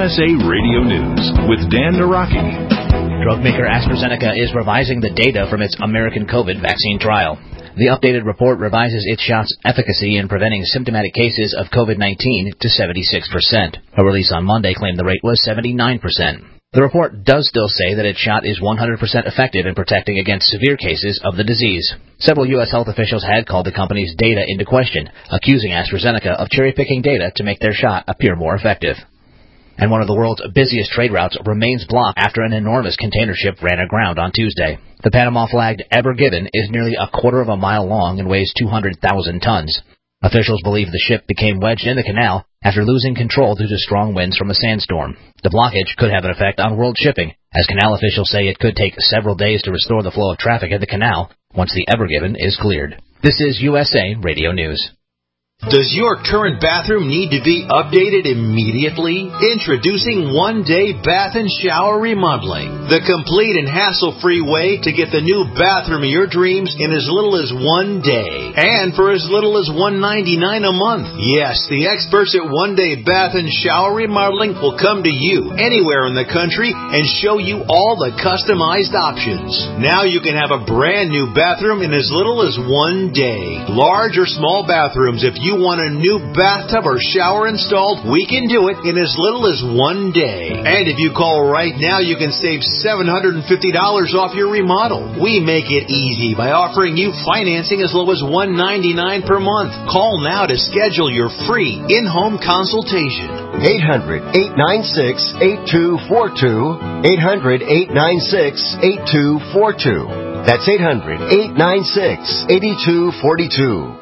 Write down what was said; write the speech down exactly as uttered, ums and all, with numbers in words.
S A Radio News with Dan Naraki. Drug maker AstraZeneca is revising the data from its American COVID vaccine trial. The updated report revises its shot's efficacy in preventing symptomatic cases of COVID nineteen to seventy-six percent. A release on Monday claimed the rate was seventy-nine percent. The report does still say that its shot is one hundred percent effective in protecting against severe cases of the disease. Several U S health officials had called the company's data into question, accusing AstraZeneca of cherry-picking data to make their shot appear more effective. And one of the world's busiest trade routes remains blocked after an enormous container ship ran aground on Tuesday. The Panama-flagged Ever Given is nearly a quarter of a mile long and weighs two hundred thousand tons. Officials believe the ship became wedged in the canal after losing control due to strong winds from a sandstorm. The blockage could have an effect on world shipping, as canal officials say it could take several days to restore the flow of traffic in the canal once the Ever Given is cleared. This is U S A Radio News. Does your current bathroom need to be updated immediately? Introducing One Day Bath and Shower Remodeling, the complete and hassle-free way to get the new bathroom of your dreams in as little as one day, and for as little as one hundred ninety-nine dollars a month. Yes, the experts at One Day Bath and Shower Remodeling will come to you anywhere in the country and show you all the customized options. Now you can have a brand new bathroom in as little as one day. Large or small bathrooms, if you you want a new bathtub or shower installed, we can do it in as little as one day. And if you call right now, you can save seven hundred fifty dollars off your remodel. We make it easy by offering you financing as low as one hundred ninety-nine dollars per month. Call now to schedule your free in-home consultation. eight hundred, eight nine six, eight two four two. eight hundred, eight nine six, eight two four two. That's eight hundred, eight nine six, eight two four two.